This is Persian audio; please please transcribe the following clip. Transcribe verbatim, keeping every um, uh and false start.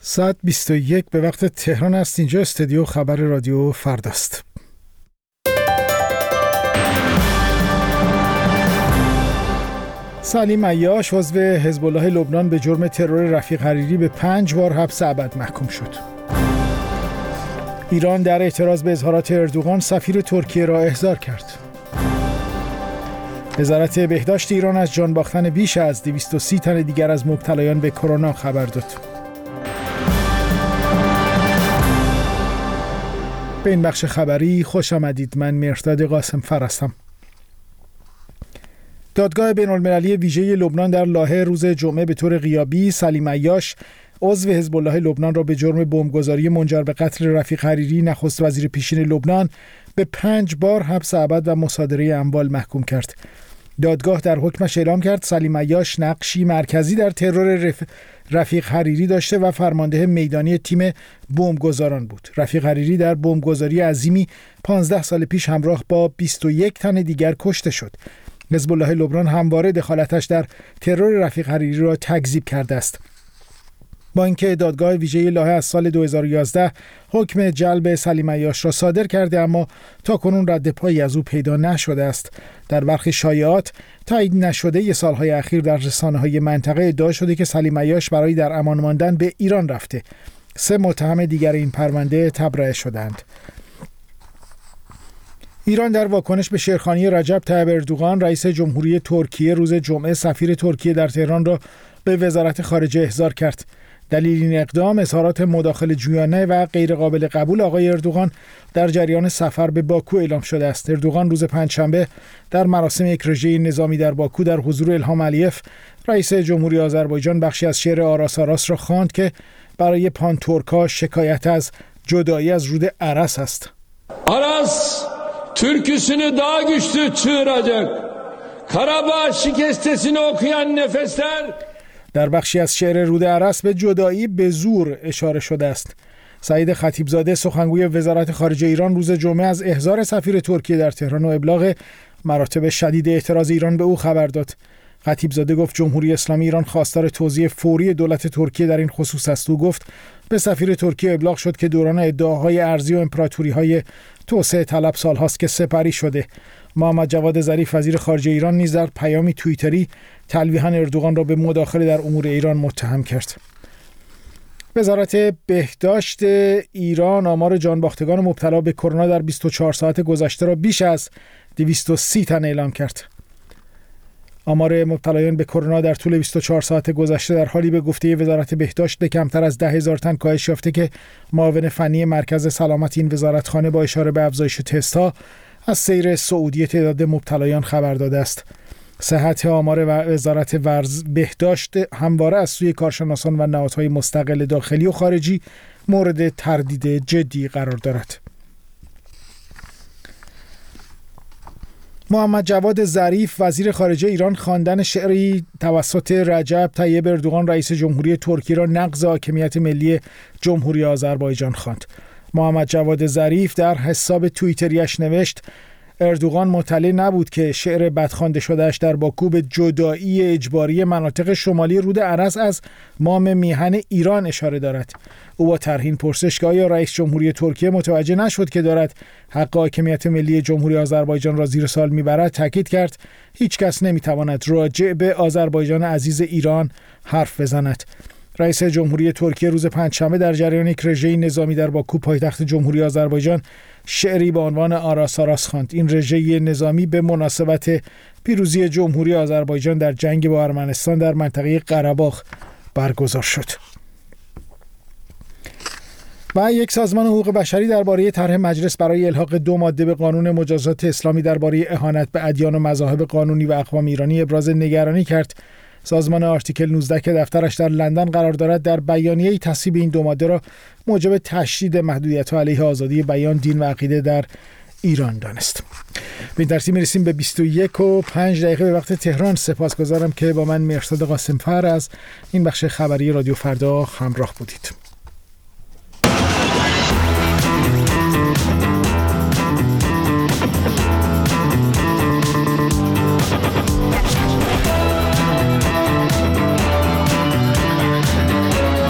ساعت بیست و یک به وقت تهران است. اینجا استودیو خبر رادیو فرداست. سلیم عیاش عضو حزب الله لبنان به جرم ترور رفیق حریری به پنج بار حبس ابد محکوم شد. ایران در اعتراض به اظهارات اردوغان سفیر ترکیه را احضار کرد. وزارت بهداشت ایران از جان باختن بیش از دویست و سی تن دیگر از مبتلایان به کرونا خبر داد. به این بخش خبری خوش آمدید. من مهرداد قاسم فر هستم. دادگاه بین‌المللی ویژه لبنان در لاهه روز جمعه به طور غیابی سلیم عیاش عضو حزب الله لبنان را به جرم بمبگذاری منجر به قتل رفیق حریری نخست وزیر پیشین لبنان به پنج بار حبس ابد و مصادره اموال محکوم کرد. دادگاه در حکمش اعلام کرد سلیم عیاش نقشی مرکزی در ترور رف... رفیق حریری داشته و فرمانده میدانی تیم بمبگذاران بود. رفیق حریری در بمبگذاری عظیمی پانزده سال پیش همراه با بیست و یک تن دیگر کشته شد. حزب الله لبنان همواره دخالتش در ترور رفیق حریری را تکذیب کرده است. با اینکه دادگاه ویژه لاهه از سال دو هزار و یازده حکم جلب سلیم عیاش را صادر کرده، اما تا کنون رد پایی از او پیدا نشده است. در برخی شایعات تایید نشده سالهای اخیر در رسانه‌های منطقه ادعا شده که سلیم عیاش برای در امان ماندن به ایران رفته. سه متهم دیگر این پرونده تبرئه شدند. ایران در واکنش به شیرخوانی رجب طیب اردوغان رئیس جمهوری ترکیه روز جمعه سفیر ترکیه در تهران را به وزارت خارجه احضار کرد. دلیل این اقدام اظهارات مداخله جویانه و غیرقابل قبول آقای اردوغان در جریان سفر به باکو اعلام شده است. اردوغان روز پنجشنبه در مراسم یک رژه نظامی در باکو در حضور الهام علیف رئیس جمهوری آذربایجان بخشی از شعر آراس آراس را خواند که برای پانتورکا شکایت از جدایی از رود ارس است. Aras türküsünü daha güçlü çığıracak. Karabağ şikestesini okuyan nefesler. در بخشی از شعر رود ارس به جدایی به زور اشاره شده است. سعید خطیبزاده سخنگوی وزارت خارجه ایران روز جمعه از احضار سفیر ترکیه در تهران و ابلاغ مراتب شدید اعتراض ایران به او خبر داد. خطیبزاده گفت جمهوری اسلامی ایران خواستار توزیع فوری دولت ترکیه در این خصوص است. او گفت به سفیر ترکیه ابلاغ شد که دوران ادعاهای ارضی و امپراتوری‌های توسعه طلب سالهاست که سپری شده. محمد جواد ظریف وزیر خارجه ایران نیز در پیامی توییتری تلویحاً اردوغان را به مداخله در امور ایران متهم کرد. وزارت بهداشت ایران آمار جانباختگان مبتلا به کرونا در بیست و چهار ساعت گذشته را بیش از دویست و سی تن اعلام کرد. آمار مبتلایان به کرونا در طول بیست و چهار ساعت گذشته در حالی به گفته وزارت بهداشت به کمتر از ده هزار تن کاهش یافته که معاون فنی مرکز سلامت این وزارتخانه با اشاره به افزایش تست‌ها از سیر صعودی تعداد مبتلایان خبر داده است. صحت آمار وزارت ورز بهداشت همواره از سوی کارشناسان و نهادهای مستقل داخلی و خارجی مورد تردید جدی قرار دارد. محمد جواد ظریف وزیر خارجه ایران خواندن شعری توسط رجب طیب اردوغان رئیس جمهوری ترکیه را نقض حاکمیت ملی جمهوری آذربایجان خواند. محمد جواد ظریف در حساب توییتریش نوشت اردوغان مطلع نبود که شعر بدخوانده شدهش در باکو به جدایی اجباری مناطق شمالی رود ارس از مام میهن ایران اشاره دارد. او با طرحین پرسش که آیا رئیس جمهوری ترکیه متوجه نشد که دارد حق حاکمیت ملی جمهوری آذربایجان را زیر سوال میبرد تاکید کرد هیچ کس نمیتواند راجع به آذربایجان عزیز ایران حرف بزند. رئیس جمهوری ترکیه روز پنجشنبه در جریان یک رژه نظامی در باکو پایتخت جمهوری آذربایجان شعری با عنوان آراس آراس خواند. این رژه نظامی به مناسبت پیروزی جمهوری آذربایجان در جنگ با ارمنستان در منطقه قره‌باغ برگزار شد. و یک سازمان حقوق بشری درباره طرح مجلس برای الحاق دو ماده به قانون مجازات اسلامی درباره اهانت به ادیان و مذاهب قانونی و اقوام ایرانی ابراز نگرانی کرد. سازمان آرتیکل نوزده که دفترش در لندن قرار دارد در بیانیه‌ای تصویب این دو ماده را موجب تشدید محدودیت‌ها علیه آزادی بیان، دین و عقیده در ایران دانست. به این ترتیب می‌رسیم به بیست و یک و پنج دقیقه به وقت تهران. سپاسگزارم که با من مهرداد قاسم فر از این بخش خبری رادیو فردا همراه بودید.